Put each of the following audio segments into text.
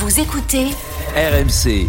Vous écoutez RMC.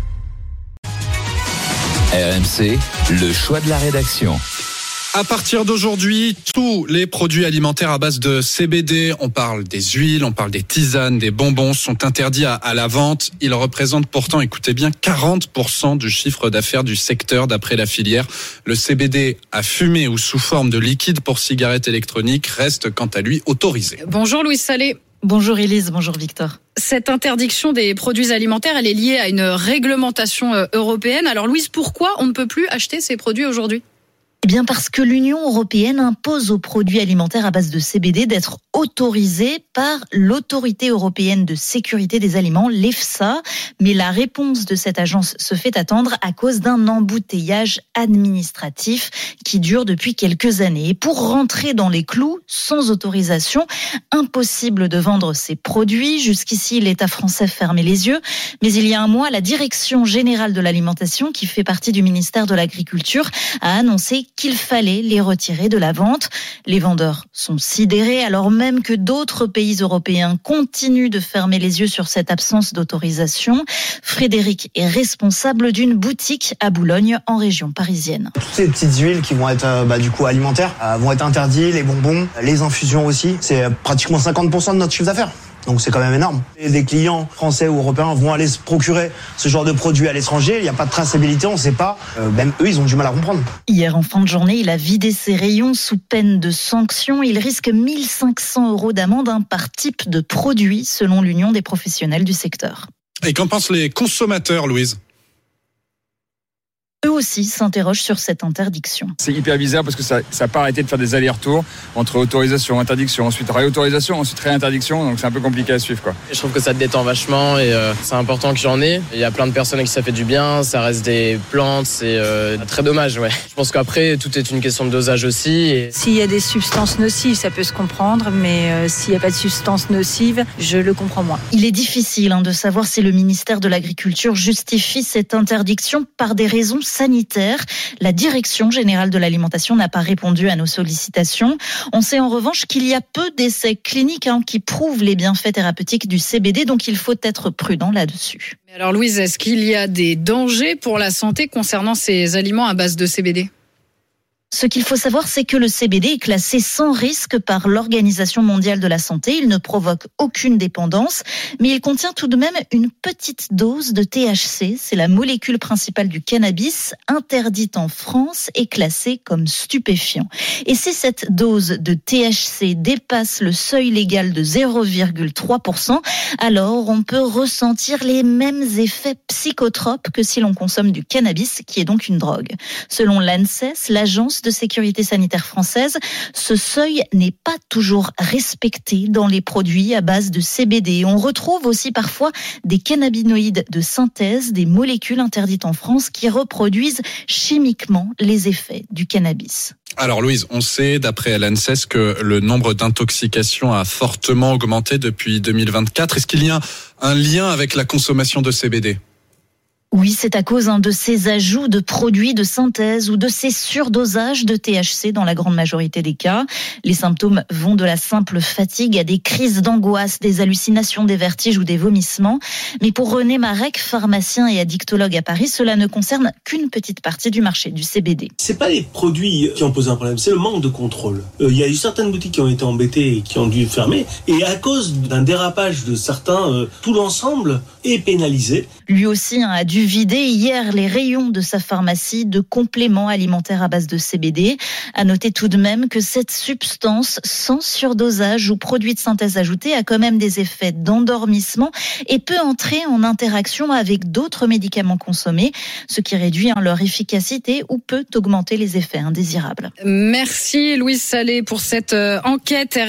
RMC, le choix de la rédaction. À partir d'aujourd'hui, tous les produits alimentaires à base de CBD, on parle des huiles, on parle des tisanes, des bonbons, sont interdits à la vente. Ils représentent pourtant, écoutez bien, 40% du chiffre d'affaires du secteur d'après la filière. Le CBD à fumer ou sous forme de liquide pour cigarettes électroniques reste quant à lui autorisé. Bonjour Louise Salé. Bonjour Élise, bonjour Victor. Cette interdiction des produits alimentaires, elle est liée à une réglementation européenne. Alors Louise, pourquoi on ne peut plus acheter ces produits aujourd'hui ? Eh bien parce que l'Union européenne impose aux produits alimentaires à base de CBD d'être autorisés par l'Autorité européenne de sécurité des aliments, l'EFSA. Mais la réponse de cette agence se fait attendre à cause d'un embouteillage administratif qui dure depuis quelques années. Et pour rentrer dans les clous, sans autorisation, impossible de vendre ces produits. Jusqu'ici, l'État français fermait les yeux. Mais il y a un mois, la Direction générale de l'alimentation, qui fait partie du ministère de l'Agriculture, a annoncé qu'il fallait les retirer de la vente. Les vendeurs sont sidérés alors même que d'autres pays européens continuent de fermer les yeux sur cette absence d'autorisation. Frédéric est responsable d'une boutique à Boulogne, en région parisienne. Toutes ces petites huiles qui vont être du coup alimentaires vont être interdites, les bonbons, les infusions aussi. C'est pratiquement 50% de notre chiffre d'affaires. Donc c'est quand même énorme. Et des clients français ou européens vont aller se procurer ce genre de produits à l'étranger. Il n'y a pas de traçabilité, on ne sait pas. Même eux, ils ont du mal à comprendre. Hier, en fin de journée, il a vidé ses rayons sous peine de sanction. Il risque 1 500 € d'amende par type de produit, selon l'Union des professionnels du secteur. Et qu'en pensent les consommateurs, Louise ? Eux aussi s'interrogent sur cette interdiction. C'est hyper bizarre parce que ça n'a pas arrêté de faire des allers-retours entre autorisation, interdiction, ensuite réautorisation, ensuite réinterdiction, donc c'est un peu compliqué à suivre, quoi. Je trouve que ça te détend vachement et c'est important que j'en ai. Il y a plein de personnes à qui ça fait du bien, ça reste des plantes, c'est très dommage, ouais. Je pense qu'après, tout est une question de dosage aussi. Et... S'il y a des substances nocives, ça peut se comprendre, mais s'il n'y a pas de substances nocives, je le comprends moins. Il est difficile de savoir si le ministère de l'Agriculture justifie cette interdiction par des raisons sanitaire. La Direction générale de l'alimentation n'a pas répondu à nos sollicitations. On sait en revanche qu'il y a peu d'essais cliniques qui prouvent les bienfaits thérapeutiques du CBD, donc il faut être prudent là-dessus. Mais alors Louise, est-ce qu'il y a des dangers pour la santé concernant ces aliments à base de CBD ? Ce qu'il faut savoir, c'est que le CBD est classé sans risque par l'Organisation mondiale de la santé. Il ne provoque aucune dépendance, mais il contient tout de même une petite dose de THC. C'est la molécule principale du cannabis, interdite en France et classée comme stupéfiant. Et si cette dose de THC dépasse le seuil légal de 0,3%, alors on peut ressentir les mêmes effets psychotropes que si l'on consomme du cannabis, qui est donc une drogue. Selon l'ANSES, l'agence de sécurité sanitaire française, ce seuil n'est pas toujours respecté dans les produits à base de CBD. On retrouve aussi parfois des cannabinoïdes de synthèse, des molécules interdites en France qui reproduisent chimiquement les effets du cannabis. Alors Louise, on sait d'après l'ANSES que le nombre d'intoxications a fortement augmenté depuis 2024. Est-ce qu'il y a un lien avec la consommation de CBD ? Oui, c'est à cause de ces ajouts de produits de synthèse ou de ces surdosages de THC dans la grande majorité des cas. Les symptômes vont de la simple fatigue à des crises d'angoisse, des hallucinations, des vertiges ou des vomissements. Mais pour René Marek, pharmacien et addictologue à Paris, cela ne concerne qu'une petite partie du marché du CBD. C'est pas les produits qui ont posé un problème, c'est le manque de contrôle. Il y a eu certaines boutiques qui ont été embêtées et qui ont dû fermer. Et à cause d'un dérapage de certains, tout l'ensemble est pénalisé. Lui aussi a dû vider hier les rayons de sa pharmacie de compléments alimentaires à base de CBD. À noter tout de même que cette substance sans surdosage ou produit de synthèse ajouté a quand même des effets d'endormissement et peut entrer en interaction avec d'autres médicaments consommés, ce qui réduit leur efficacité ou peut augmenter les effets indésirables. Merci Louise Salé pour cette enquête.